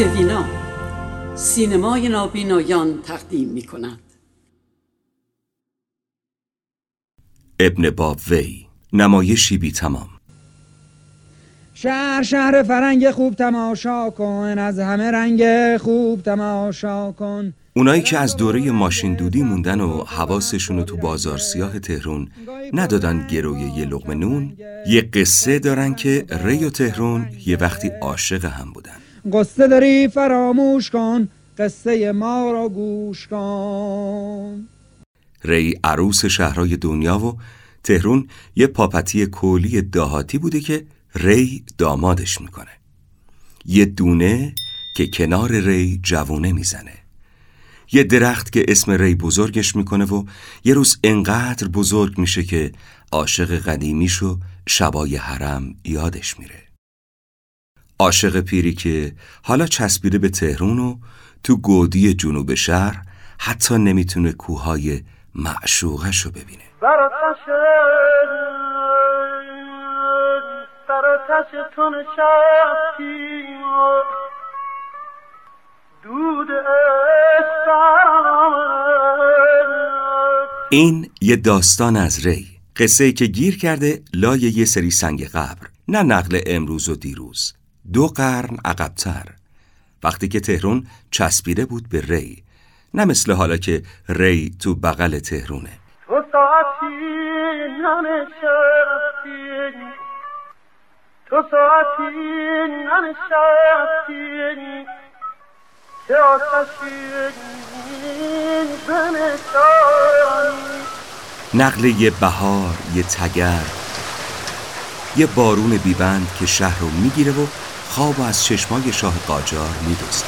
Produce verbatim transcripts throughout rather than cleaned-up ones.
سروینا سینمای نابینایان تقدیم می کند. ابن بابوی، نمایشی بی تمام. شهر شهر فرنگ خوب تماشا کن، از همه رنگ خوب تماشا کن. اونایی که از دوره ماشین دودی موندن و حواسشون رو تو بازار سیاه تهران ندادن گروی یه لقمه نون، یه قصه دارن که ری و تهران یه وقتی عاشق هم بودن. قصه داری فراموش کن، قصه ما را گوش کن. ری عروس شهرهای دنیا و تهران یه پاپتی کولی دهاتی بوده که ری دامادش میکنه. یه دونه که کنار ری جوونه میزنه. یه درخت که اسم ری بزرگش میکنه و یه روز انقدر بزرگ میشه که عاشق قدیمیشو شبای حرم یادش میره. عاشق پیری که حالا چسبیده به تهران و تو گودی جنوب شهر حتی نمیتونه کوههای معشوقشو ببینه. این یه داستان از ری، قصه‌ای که گیر کرده لای یه سری سنگ قبر، نه نقل امروز و دیروز، دو قرن عقب‌تر، وقتی که تهران چسبیده بود به ری، نه مثل حالا که ری تو بغل تهرونه. تو ساعتی ننشستی، تو ساعتی ننشستی، که آتشی بنشانی. نقل یه بهار، یه تگر، یه بارون بیبند که شهر رو میگیره و خواب از چشمای شاه قاجار میدوزه.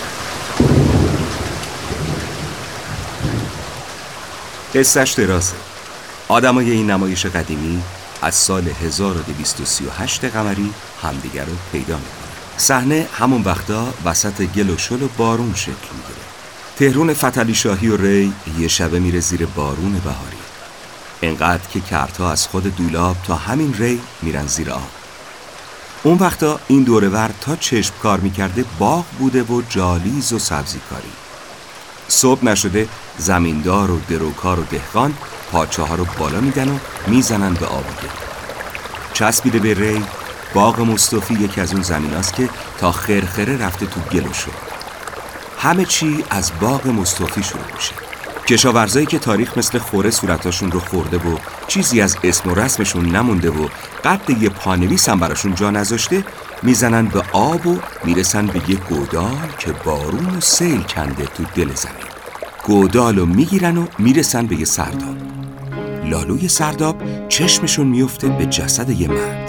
قصه‌اش درازه. آدمای این نمایش قدیمی از سال هزار و دویست و سی و هشت قمری همدیگر رو پیدا میکنه. صحنه همون وقتا وسط گل و شل و بارون شکل میگیره. تهران فتحعلی شاهی و ری یه شبه میره زیر بارون بهاری، انقدر که کرتا از خود دولاب تا همین ری میرن زیر آب. اون وقتا این دورور تا چشم کار میکرده باغ بوده و جالیز و سبزی کاری. صبح نشده زمیندار و دروکار و دهقان پاچه ها رو بالا میدن و میزنن به آب و گل. چسبیده به ری باغ مصطفی یکی از اون زمین هاست که تا خرخره رفته تو گل و شل. همه چی از باغ مصطفی شروع میشه. کشاورزایی که تاریخ مثل خوره صورتاشون رو خورده و چیزی از اسم و رسمشون نمونده و قد یه پانویس هم براشون جا نذاشته، میزنن به آب و میرسن به یه گودال که بارون و سیل کنده تو دل زمین. گودالو میگیرن و میرسن به یه سرداب. لالوی سرداب چشمشون میفته به جسد یه مرد،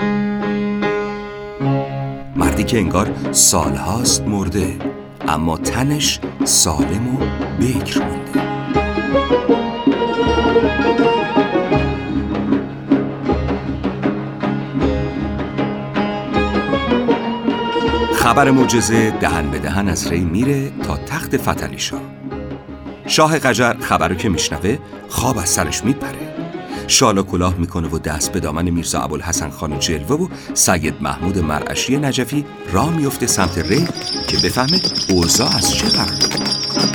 مردی که انگار سالهاست مرده اما تنش سالم و بکر مونده. خبر معجزه دهن به دهن از ری میره تا تخت فتحعلی شاه. شاه قجر خبرو که میشنوه خواب از سرش میپره، شال و کلاه میکنه و دست به دامن میرزا ابوالحسن خان جلوه و سید محمود مرعشی نجفی راه میفته سمت ری که بفهمه اوضاع از چه قراره.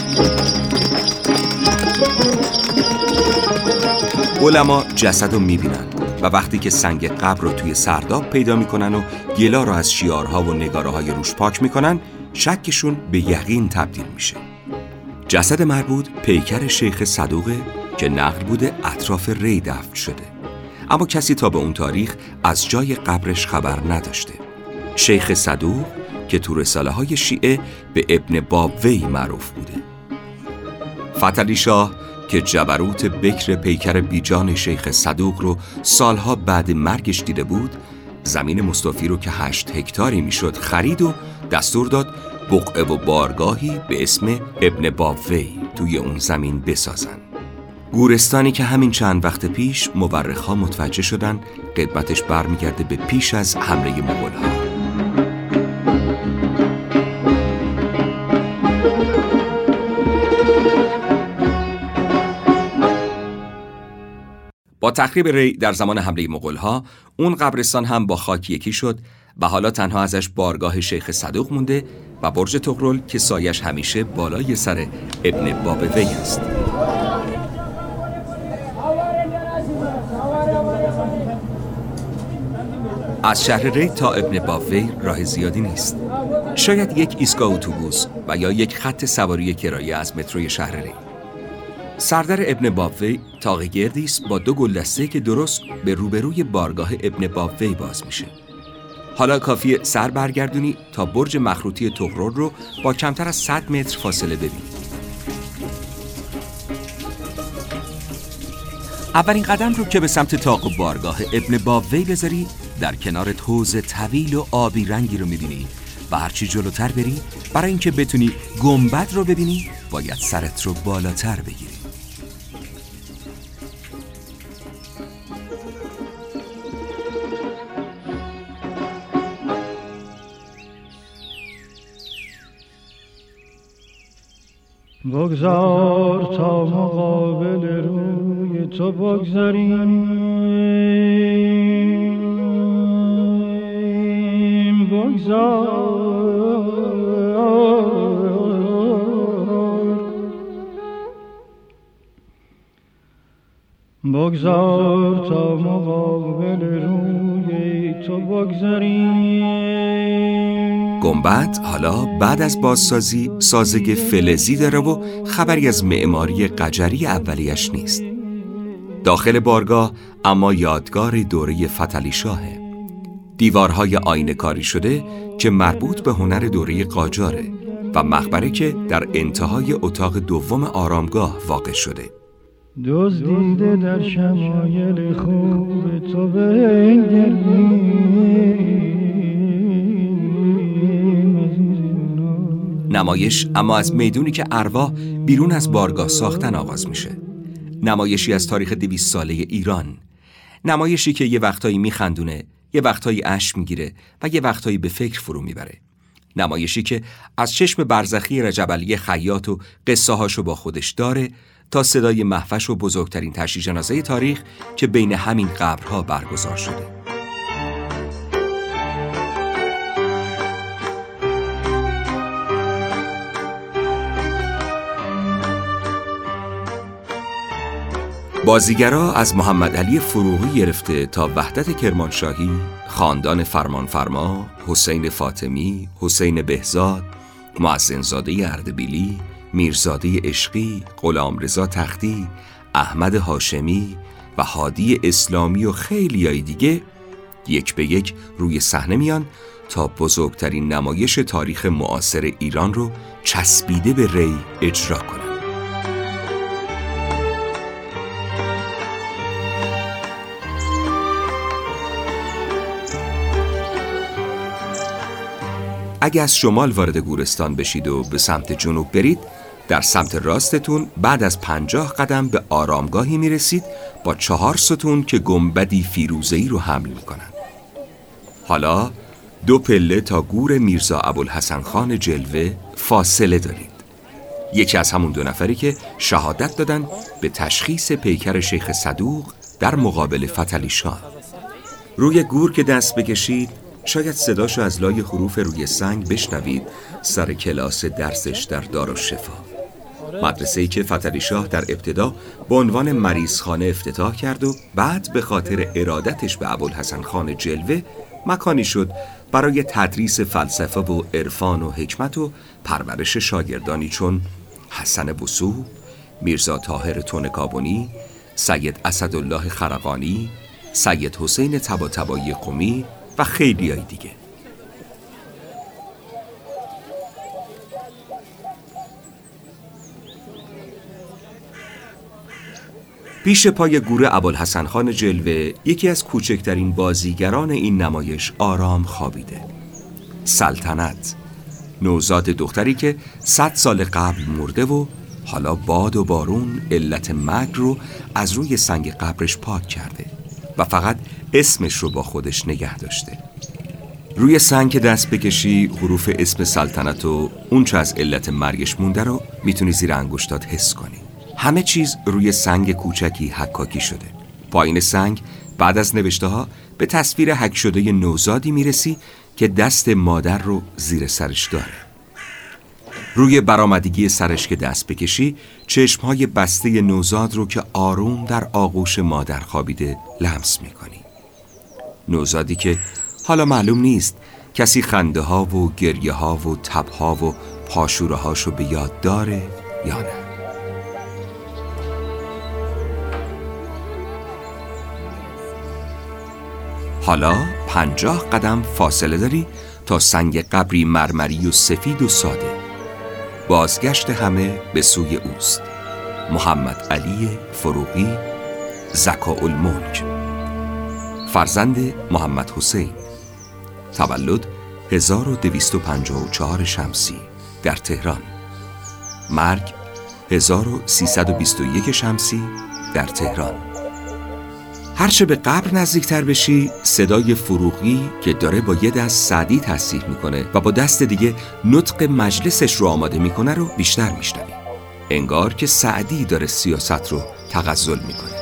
علما جسدو میبینن و وقتی که سنگ قبر رو توی سرداب پیدا میکنن و گلا رو از شیارها و نگاره های روش پاک میکنن، شکشون به یقین تبدیل میشه. جسد مربوط پیکر شیخ صدوقه که نقل بوده اطراف ری دفن شده، اما کسی تا به اون تاریخ از جای قبرش خبر نداشته. شیخ صدوق که تو رساله های شیعه به ابن بابوی معروف بوده. فتحعلی شاه که جبروت بکر پیکر بیجان شیخ صدوق رو سالها بعد مرگش دیده بود، زمین مصطفی رو که هشت هکتاری میشد خرید و دستور داد بقعه و بارگاهی به اسم ابن بابوی توی اون زمین بسازن. گورستانی که همین چند وقت پیش مورخ‌ها متوجه شدن قدمتش برمیگرده به پیش از حمله مغول‌ها. با تخریب ری در زمان حمله مغول‌ها، اون قبرستان هم با خاک یکی شد و حالا تنها ازش بارگاه شیخ صدوق مونده و برج طغرل که سایش همیشه بالای سر ابن باب وی است. از شهر ری تا ابن باب وی راه زیادی نیست. شاید یک ایستگاه اتوبوس و یا یک خط سواری کرایه از متروی شهر ری. سردر ابن باب وی طاق گردی است با دو گلدسته که درست به روبروی بارگاه ابن باب وی باز میشه. حالا کافیه سر برگردونی تا برج مخروطی طغرل رو با کمتر از صد متر فاصله ببینی. اولین قدم رو که به سمت طاق بارگاه ابن باب وی بذاری، در کنارت حوض طویل و آبی رنگی رو میبینی و هرچی جلوتر بری برای اینکه بتونی گنبد رو ببینی باید سرت رو بالاتر بگیری. بگذار تا مقابل روی تو بگذاریم، بگذار بگذار تا مقابل روی تو بگذاریم. گنبد حالا بعد از بازسازی سازگ فلزی داره و خبری از معماری قجری اولیش نیست. داخل بارگاه اما یادگار دوره فتحعلی شاهه. دیوارهای آینه کاری شده که مربوط به هنر دوره قاجاره و مقبره که در انتهای اتاق دوم آرامگاه واقع شده. دزدیده در شمایل خوب تو بنگریم. نمایش اما از میدونی که ارواح بیرون از بارگاه ساختن آغاز میشه. نمایشی از تاریخ دویست ساله ایران. نمایشی که یه وقتایی میخندونه، یه وقتایی اشک میگیره و یه وقتایی به فکر فرو میبره. نمایشی که از چشم برزخی رجب علی خیاط و قصه هاشو با خودش داره تا صدای مهوش و بزرگترین تشییع جنازه تاریخ که بین همین قبرها برگزار شده. بازیگرا از محمد علی فروغی گرفته تا وحدت کرمانشاهی، خاندان فرمانفرما، حسین فاطمی، حسین بهزاد، معزنزاده اردبیلی، میرزاده عشقی، غلامرضا تختی، احمد هاشمی و هادی اسلامی و خیلیای دیگه یک به یک روی صحنه میان تا بزرگترین نمایش تاریخ معاصر ایران رو چسبیده به ری اجرا کنن. اگه از شمال وارد گورستان بشید و به سمت جنوب برید، در سمت راستتون بعد از پنجاه قدم به آرامگاهی میرسید با چهار ستون که گنبدی فیروزه‌ای رو حمل میکنن. حالا دو پله تا گور میرزا ابوالحسن خان جلوه فاصله دارید. یکی از همون دو نفری که شهادت دادن به تشخیص پیکر شیخ صدوق در مقابل فتحعلی شاه. روی گور که دست بکشید شاید صداشو از لای حروف روی سنگ بشنوید سر کلاس درسش در دارالشفا، مدرسه‌ای که فتحعلی شاه در ابتدا به عنوان مریضخانه افتتاح کرد و بعد به خاطر ارادتش به ابوالحسن خان جلوه مکانی شد برای تدریس فلسفه و عرفان و حکمت و پرورش شاگردانی چون حسن وثوق، میرزا طاهر تونکابنی، سید اسدالله خرقانی، سید حسین طباطبایی قمی و خیلی های دیگه. پیش پای گور ابوالحسن خان جلوه یکی از کوچکترین بازیگران این نمایش آرام خوابیده. سلطنت، نوزاد دختری که صد سال قبل مرده و حالا باد و بارون علت مرگ رو از روی سنگ قبرش پاک کرده و فقط اسمش رو با خودش نگه داشته. روی سنگ که دست بکشی حروف اسم سلطنت و اون چه از علت مرگش مونده رو میتونی زیر انگشتات حس کنی. همه چیز روی سنگ کوچکی حکاکی شده. پایین سنگ بعد از نوشته ها به تصویر حک شده نوزادی میرسی که دست مادر رو زیر سرش داره. روی برآمدگی سرش که دست بکشی، چشمهای بسته نوزاد رو که آروم در آغوش مادر خوابیده لمس میکنی. نوزادی که حالا معلوم نیست کسی خنده ها و گریه ها و تب ها و پاشوره هاشو به یاد داره یا نه. حالا پنجاه قدم فاصله داری تا سنگ قبری مرمری و سفید و ساده. بازگشت همه به سوی اوست. محمد علی فروغی، ذکاءالملک، فرزند محمد حسین، تولد هزار و دویست و پنجاه و چهار شمسی در تهران، مرگ هزار و سیصد و بیست و یک شمسی در تهران. هرچه به قبر نزدیکتر بشی، صدای فروغی که داره با یه دست سعدی تصحیح میکنه و با دست دیگه نطق مجلسش رو آماده میکنه رو بیشتر میشنوی. انگار که سعدی داره سیاست رو تغزل میکنه.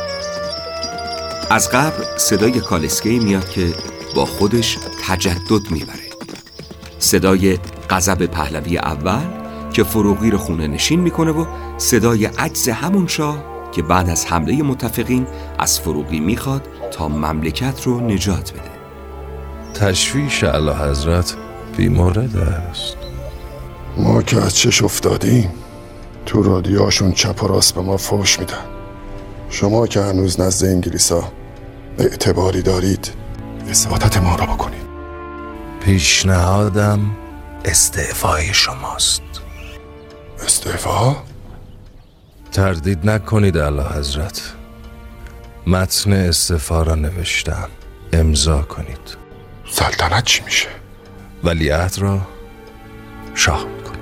از قبر صدای کالسکه‌ای میاد که با خودش تجدد میبره. صدای غضب پهلوی اول که فروغی رو خونه نشین میکنه و صدای عجز همون شاه که بعد از حمله متفقین از فروغی میخواد تا مملکت رو نجات بده. تشویش اعلی حضرت بی‌مورد است. ما که از چش افتادیم تو رادیوهاشون چپ و راست به ما فحش میدن. شما که هنوز نزد انگلیسا اعتباری دارید، اثباتت ما را بکنید. پیشنهادم استعفای شماست. استعفا؟ تردید نکنید اعلی حضرت. متن استعفا را نوشتم، امضا کنید. سلطنت چی میشه؟ ولیعهد را شاه میکنم.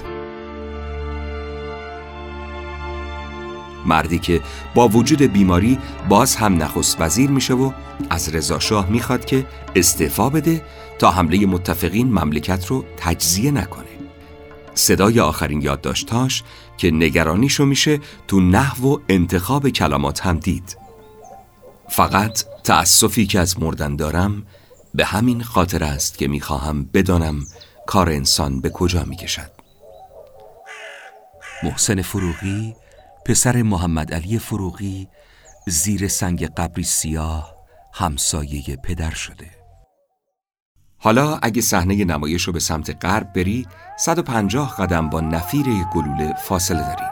مردی که با وجود بیماری باز هم نخست وزیر میشه و از رضا شاه میخواد که استعفا بده تا حمله متفقین مملکت رو تجزیه نکنه. صدای آخرین یادداشتاش که نگرانیشو میشه تو نحو و انتخاب کلمات هم دید. فقط تأسفی که از مردن دارم به همین خاطر است که میخواهم بدانم کار انسان به کجا میکشد. محسن فروغی، پسر محمد علی فروغی، زیر سنگ قبری سیاه همسایه پدر شده. حالا اگه صحنه نمایش رو به سمت غرب بری، صد و پنجاه قدم با نفیر گلوله فاصله داری.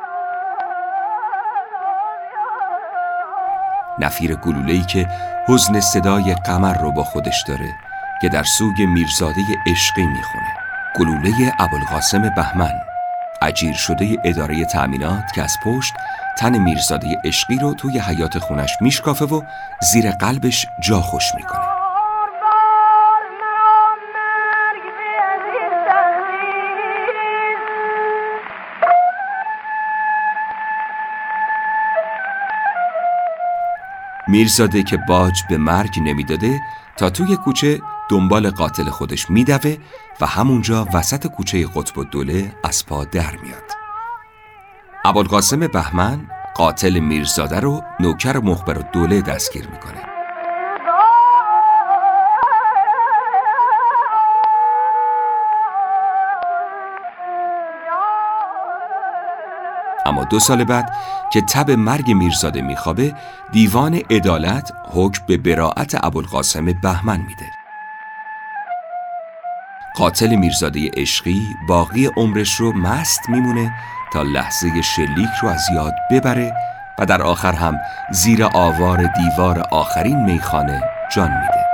نفیر گلوله‌ای که حزن صدای قمر رو با خودش داره که در سوگ میرزاده عشقی میخونه. گلوله ابوالقاسم بهمن، اجیر شده اداره تأمینات که از پشت تن میرزاده عشقی رو توی حیاط خونش میشکافه و زیر قلبش جا خوش میکنه. میرزاده که باج به مرگ نمیداده تا توی کوچه دنبال قاتل خودش میدوه و همونجا وسط کوچه قطب الدوله از پا در میاد. ابوالقاسم بهمن قاتل میرزاده رو نوکر مخبر الدوله دستگیر میکنه. اما دو سال بعد که تب مرگ میرزاده میخوابه، دیوان عدالت حکم به براءت ابوالقاسم بهمن میده. قاتل میرزاده عشقی باقی عمرش رو مست میمونه تا لحظه شلیک رو از یاد ببره و در آخر هم زیر آوار دیوار آخرین میخانه جان میده.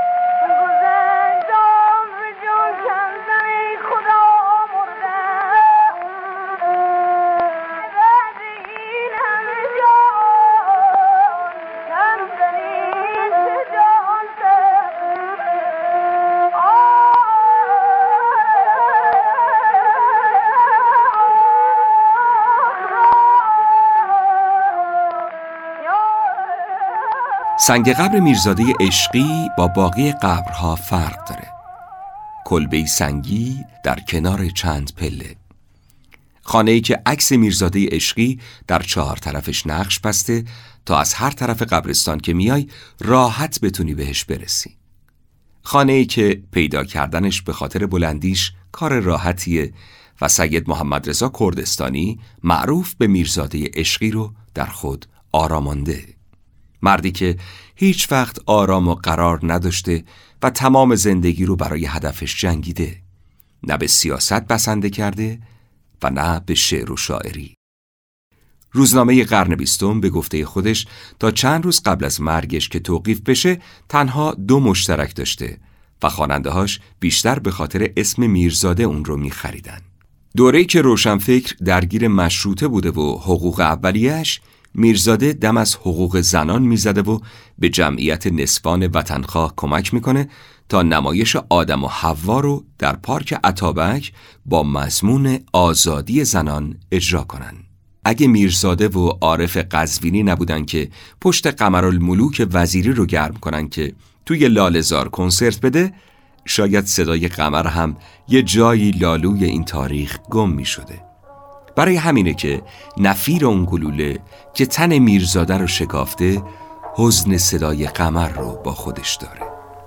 سنگ قبر میرزاده عشقی با باقی قبرها فرق داره. کلبه‌ای سنگی در کنار چند پله. خانه‌ای که عکس میرزاده عشقی در چهار طرفش نقش بسته تا از هر طرف قبرستان که میای راحت بتونی بهش برسی. خانه‌ای که پیدا کردنش به خاطر بلندیش کار راحتیه و سید محمد رضا کردستانی معروف به میرزاده عشقی رو در خود آرامانده. مردی که هیچ وقت آرام و قرار نداشته و تمام زندگی رو برای هدفش جنگیده. نه به سیاست بسنده کرده و نه به شعر و شاعری. روزنامه قرن بیستم به گفته خودش تا چند روز قبل از مرگش که توقیف بشه تنها دو مشترک داشته و خواننده‌هاش بیشتر به خاطر اسم میرزاده اون رو می‌خریدن. دوره‌ای که روشنفکر درگیر مشروطه بوده و حقوق اولیه‌اش، میرزاده دم از حقوق زنان میزده و به جمعیت نسوان وطنخواه کمک میکنه تا نمایش آدم و حوا رو در پارک اتابک با مضمون آزادی زنان اجرا کنن. اگه میرزاده و عارف قزوینی نبودن که پشت قمرالملوک وزیری رو گرم کنن که توی لاله‌زار کنسرت بده، شاید صدای قمر هم یه جایی لالوی این تاریخ گم می شده. برای همینه که نفیر اون گلوله که تن میرزاده رو شکافته حزن صدای قمر رو با خودش داره.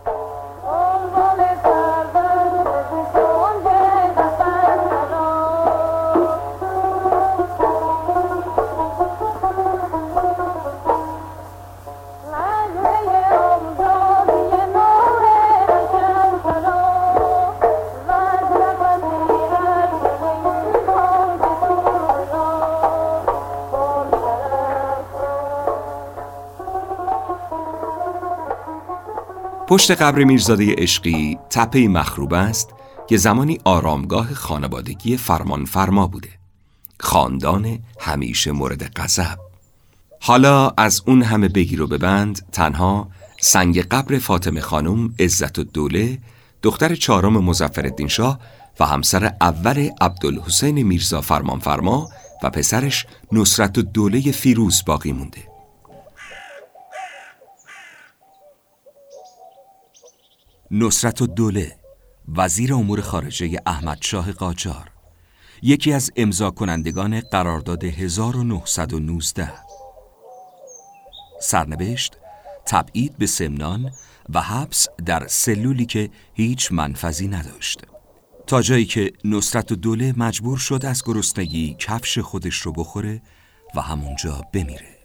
پشت قبر میرزاده عشقی تپه‌ای مخروب است که زمانی آرامگاه خانوادگی فرمان فرما بوده. خاندان همیشه مورد غضب. حالا از اون همه بگیر و ببند تنها سنگ قبر فاطمه خانم عزت‌الدوله، دختر چهارم مظفرالدین شاه و همسر اول عبدالحسین میرزا فرمان فرما و پسرش نصرت‌الدوله فیروز باقی مونده. نصرت‌الدوله، وزیر امور خارجه احمد شاه قاجار، یکی از امضا کنندگان قرارداد هزار و نهصد و نوزده. سرنوشت: تبعید به سمنان و حبس در سلولی که هیچ منفذی نداشت، تا جایی که نصرت‌الدوله مجبور شد از گرسنگی کفش خودش رو بخوره و همونجا بمیره.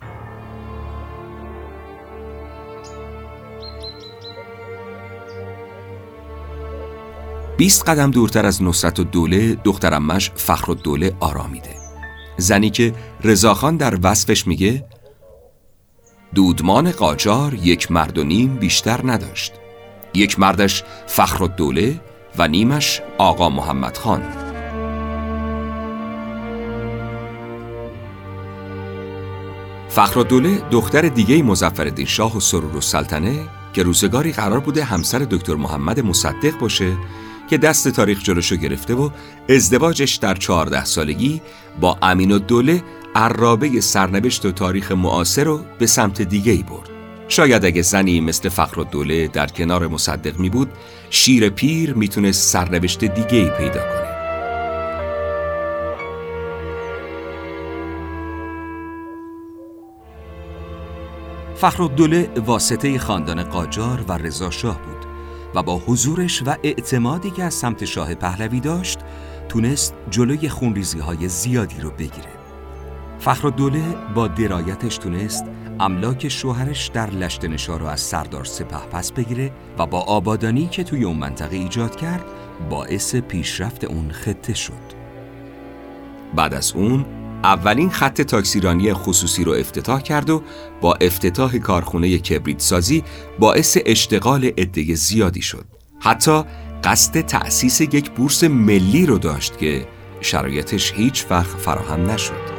بیست قدم دورتر از نصرت‌الدوله دختر عمش فخرالدوله آرامیده. زنی که رضاخان در وصفش میگه دودمان قاجار یک مرد و نیم بیشتر نداشت. یک مردش فخرالدوله و نیمش آقا محمد خان. فخرالدوله دختر دیگه مظفرالدین شاه و سرور السلطنه که روزگاری قرار بوده همسر دکتر محمد مصدق باشه که دست تاریخ جلوشو گرفته و ازدواجش در چهارده سالگی با امین‌الدوله عرابه سرنوشت و تاریخ معاصر رو به سمت دیگه‌ای برد. شاید اگه زنی مثل فخرالدوله در کنار مصدق می بود، شیر پیر میتونست سرنوشت دیگه‌ای پیدا کنه. فخرالدوله واسطه خاندان قاجار و رضا شاه بود و با حضورش و اعتمادی که از سمت شاه پهلوی داشت تونست جلوی خونریزی‌های زیادی رو بگیره. فخرالدوله با درایتش تونست املاک شوهرش در لشت‌نشا رو از سردار سپه پس بگیره و با آبادانی که توی اون منطقه ایجاد کرد باعث پیشرفت اون خطه شد. بعد از اون اولین خط تاکسیرانی خصوصی رو افتتاح کرد و با افتتاح کارخونه کبریت سازی باعث اشتغال عده زیادی شد. حتی قصد تأسیس یک بورس ملی رو داشت که شرایطش هیچ وقت فراهم نشد.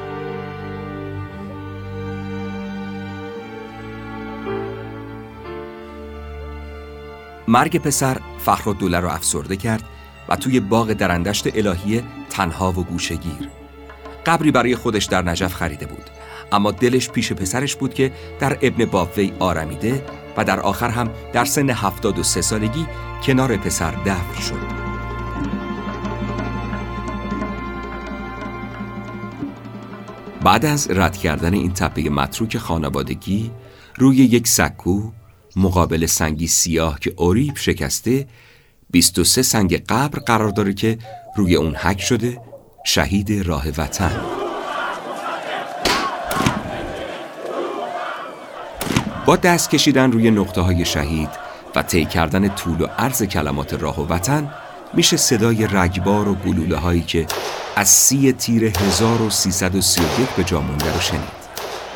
مرگ پسر فخرالدوله رو افسرده کرد و توی باغ درندشت الهیه تنها و گوشه‌گیر قبری برای خودش در نجف خریده بود، اما دلش پیش پسرش بود که در ابن بابوی آرمیده و در آخر هم در سن هفتاد و سه سالگی کنار پسر دفن شد. بعد از رد کردن این تپه متروک خانوادگی روی یک سکو مقابل سنگی سیاه که اوریب شکسته بیست و سه سنگ قبر قرار داره که روی اون حک شده شهید راه وطن. با دست کشیدن روی نقطه های شهید و طی کردن طول و عرض کلمات راه و وطن میشه صدای رگبار و گلوله هایی که از سی تیر هزار و سیصد و سی و یک به جا مونده رو شنید.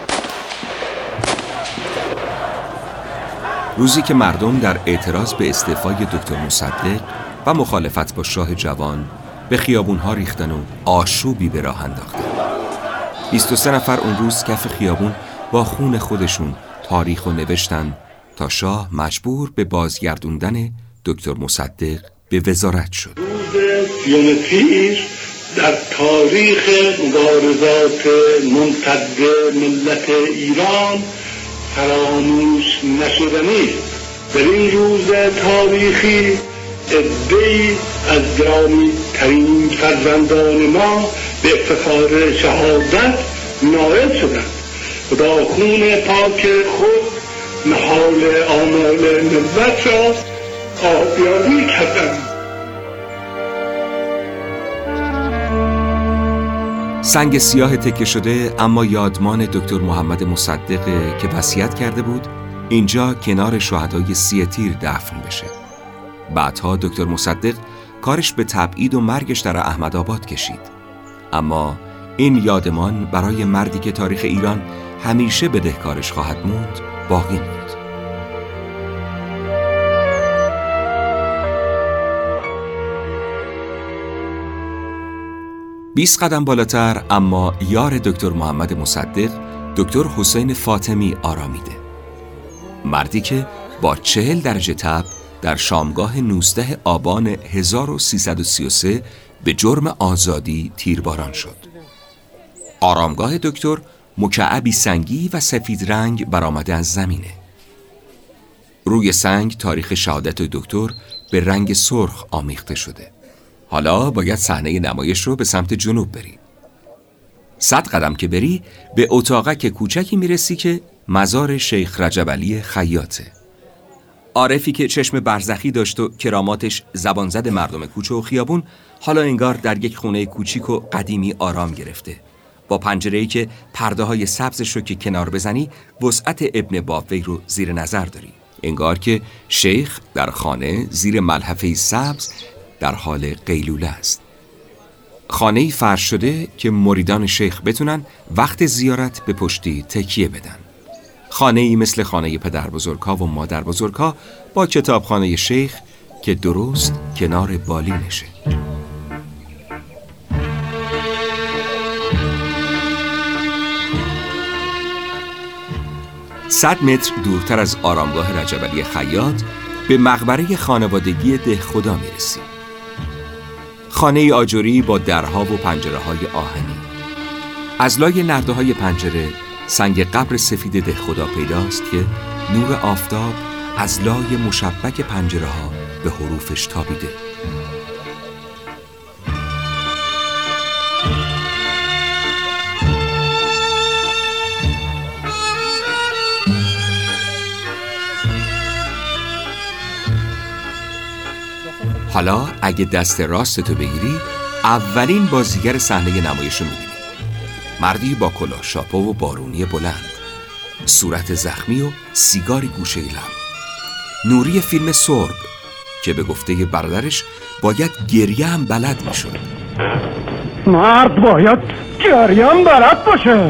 روزی که مردم در اعتراض به استعفای دکتر مصدق و مخالفت با شاه جوان به خیابون‌ها ریختن و آشوبی به راه انداختن. بیست و سه نفر اون روز کف خیابون با خون خودشون تاریخ رو نوشتن تا شاه مجبور به بازگردوندن دکتر مصدق به وزارت شد. روز سیوم تیر در تاریخ مبارزات ممتد ملت ایران فراموش نشدنی. در این روز تاریخی عده‌ای از گرامی ترین فرزندان ما به افتخار شهادت نائل شدند و با خون پاک خود نهال آمال ملت را آبیاری کردند. سنگ سیاه تکه شده اما یادمان دکتر محمد مصدق که وصیت کرده بود اینجا کنار شهدای سی تیر دفن بشه. بعدها دکتر مصدق کارش به تبعید و مرگش در احمدآباد کشید. اما این یادمان برای مردی که تاریخ ایران همیشه بدهکارش خواهد موند باقی موند. بیست قدم بالاتر اما یار دکتر محمد مصدق دکتر حسین فاطمی آرامیده. مردی که با چهل درجه تب در شامگاه نوزده آبان هزار و سیصد و سی و سه به جرم آزادی تیرباران شد. آرامگاه دکتر مکعبی سنگی و سفید رنگ برآمده از زمینه. روی سنگ تاریخ شهادت دکتر به رنگ سرخ آمیخته شده. حالا باید صحنه نمایش رو به سمت جنوب بری. صد قدم که بری به اتاقک کوچکی میرسی که مزار شیخ رجب علی خیاطه. عارفی که چشم برزخی داشت و کراماتش زبان زد مردم کوچه و خیابون حالا انگار در یک خونه کوچیک و قدیمی آرام گرفته. با پنجره‌ای که پرده های سبزش رو که کنار بزنی وسعت ابن بابوی رو زیر نظر داری. انگار که شیخ در خانه زیر ملحفه سبز در حال قیلوله است. خانه‌ای فرش شده که مریدان شیخ بتونن وقت زیارت به پشتی تکیه بدن. خانه‌ای مثل خانه پدر بزرگ‌ها و مادر بزرگ‌ها با کتابخانه شیخ که درست کنار بالینشه. صد متر دورتر از آرامگاه رجب علی خیاط به مقبره خانوادگی دهخدا میرسی. خانه آجری با درها و پنجره‌های آهنی. از لای نرده‌های پنجره سنگ قبر سفید دهخدا پیداست که نور آفتاب از لای مشبک پنجره‌ها به حروفش تابیده. حالا اگه دست راستتو بگیری اولین بازیگر صحنه نمایش رو می‌بینی. مردی با کلاه شاپو و بارونی بلند، صورت زخمی و سیگاری گوشه لب. نوری فیلم سرب که به گفته برادرش باید گریه هم بلد میشد. مرد باید گریه هم بلد باشه.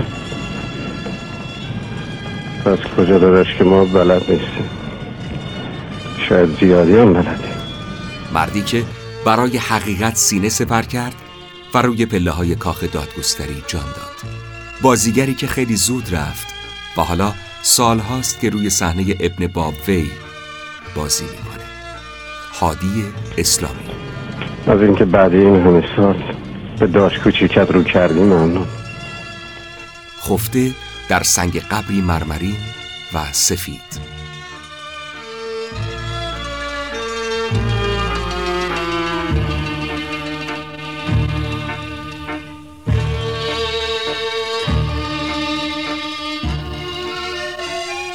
پس کجا داداش که ما بلد نیستیم؟ شاید زیادی هم بلدیم. مردی که برای حقیقت سینه سپر کرد و روی پله های کاخ دادگستری جان داد. بازیگری که خیلی زود رفت و حالا سال هاست که روی صحنه ابن بابوی بازی میکنه. هادی اسلامی. از اینکه بعد این همه سال به داش کوچیکت رو کردی ممنون. خفته در سنگ قبری مرمرین و سفید.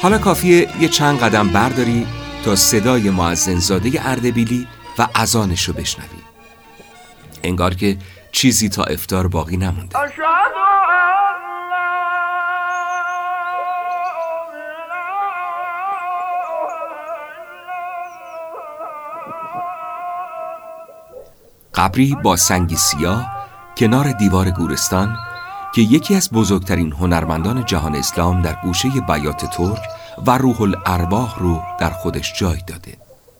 حالا کافیه یه چند قدم برداری تا صدای مؤذنزاده اردبیلی و اذانش رو بشنوی. انگار که چیزی تا افطار باقی نمونده. قبری با سنگی سیاه کنار دیوار گورستان که یکی از بزرگترین هنرمندان جهان اسلام در گوشه بیات ترک و روح الارواح رو در خودش جای داده.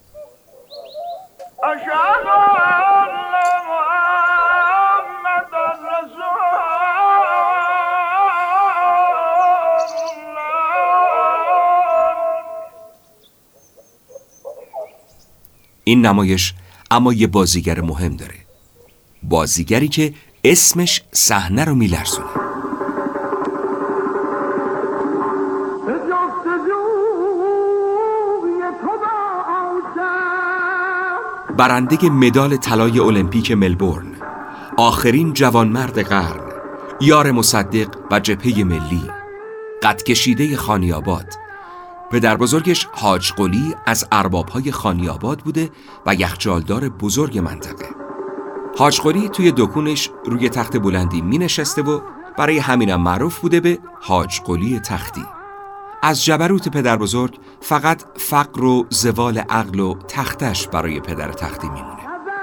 این نمایش اما یه بازیگر مهم داره، بازیگری که اسمش صحنه رو میلرزونه. برنده مدال طلای المپیک ملبورن، آخرین جوانمرد قرن، یار مصدق و جبهه ملی، قد کشیده خانی‌آباد. پدر بزرگش حاج قلی از ارباب‌های خانی‌آباد بوده و یخچالدار بزرگ منطقه. حاج قلی توی دکونش روی تخت بلندی می نشسته و برای همینم معروف بوده به حاج قلی تختی. از جبروت پدر بزرگ فقط فقر و زوال عقل و تختش برای پدر تختی میمونه.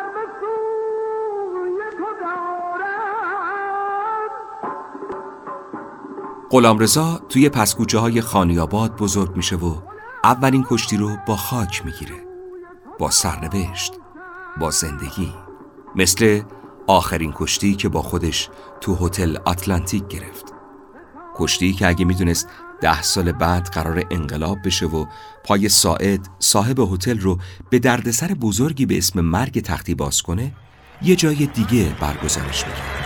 غلامرضا توی پسکوچه های خانی‌آباد بزرگ میشه و اولین کشتی رو با خاک میگیره، با سرنوشت، با زندگی. مثل آخرین کشتی که با خودش تو هتل آتلانتیک گرفت. کشتی که اگه میدونست ده سال بعد قرار انقلاب بشه و پای ساعد صاحب هتل رو به دردسر بزرگی به اسم مرگ تختی باز کنه، یه جای دیگه برگزارش میکنه.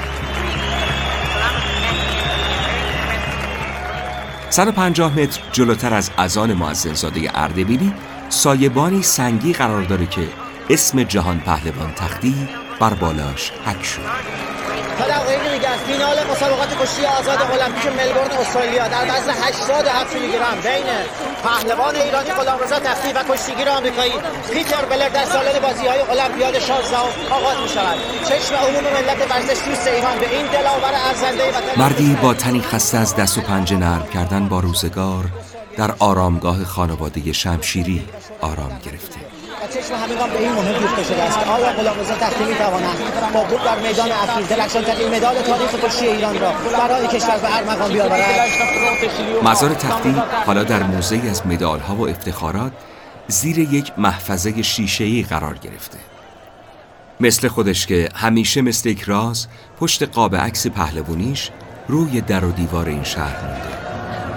صد و پنجاه متر جلوتر از اذان مؤذنزاده اردبیلی سایبانی سنگی قرار داره که اسم جهان پهلوان تختی بر بالاش حک شد. تا دقایقی دیگه از فینال مسابقات کشتی آزاد المپیک ملبورن استرالیا در وزن هشتاد و هفت میلیگرم بین پهلوان ایرانی غلامرضا تختی و کشتیگیر آمریکایی پیتر بلر در سالن بازی‌های المپیاد شانزده آغاز می‌شود. چشم عموم ملت ورزش دوست ایران به این دلاور ارزنده وطن. مردی با تنی خسته از دست و پنجه نرم کردن با روزگار در آرامگاه خانواده شمشیری آرام گرفته. چشم همگان به این مهم دوخته شده است که آیا غلامرضا تختی می‌تواند با بود در میدان اخیر درخشان‌ترین مدال تاریخ کشتی ایران را برای کشور به ارمغان بیاورد؟ مزار تختی حالا در موزه‌ای از مدال‌ها و افتخارات زیر یک محفظه شیشه‌ای قرار گرفته. مثل خودش که همیشه مثل یک راز پشت قاب عکس پهلوانیش روی در و دیوار این شهر مونده.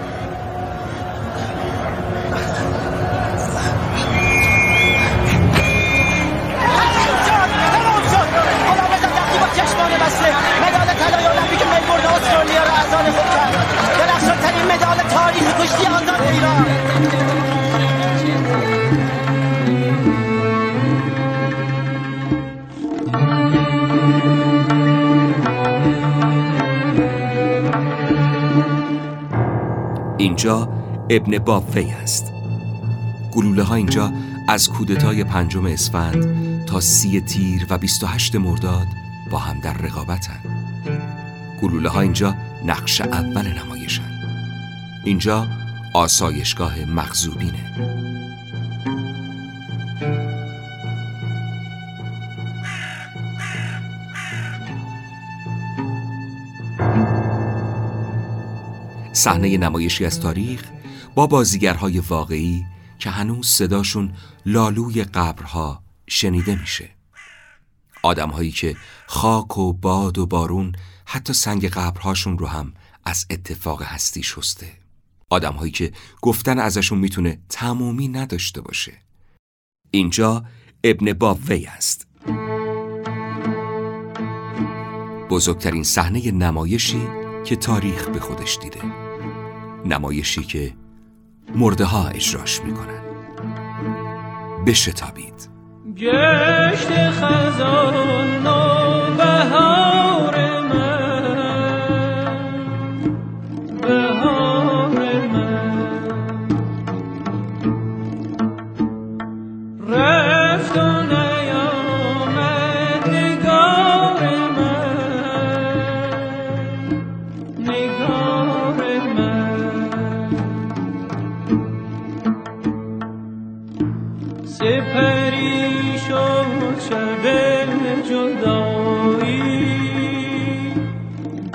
مدال طلای المپیک ملبورن استرالیا را از آن خود کرد. درخشان‌ترین مدال تاریخ کشتی آزاد ایران. اینجا ابن بابوی است. گلوله ها اینجا از کودتای پنجم اسفند تا سی تیر و بیست و هشت مرداد با هم در رقابتن. گلوله ها اینجا نقش اول نمایشن. اینجا آسایشگاه مغزوبینه. صحنه نمایشی از تاریخ با بازیگرهای واقعی که هنوز صداشون لالوی قبرها شنیده میشه. آدم‌هایی که خاک و باد و بارون حتی سنگ قبرهاشون رو هم از اتفاق هستی شسته. آدم‌هایی که گفتن ازشون میتونه تمومی نداشته باشه. اینجا ابن بابوی است. بزرگترین صحنه نمایشی که تاریخ به خودش دیده. نمایشی که مرده ها اجراش میکنن. بشتابید. گشت خزان و بهار من، بهار من،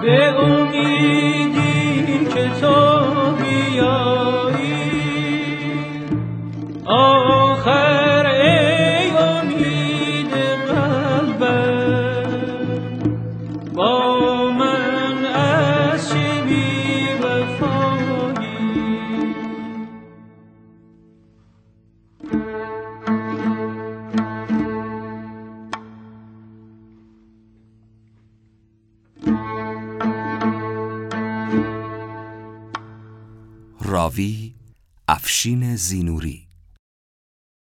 به امیدی که تو بیایی آخر ای امید قلبم با من از چه بی وفایی. راوی افشین زینوری.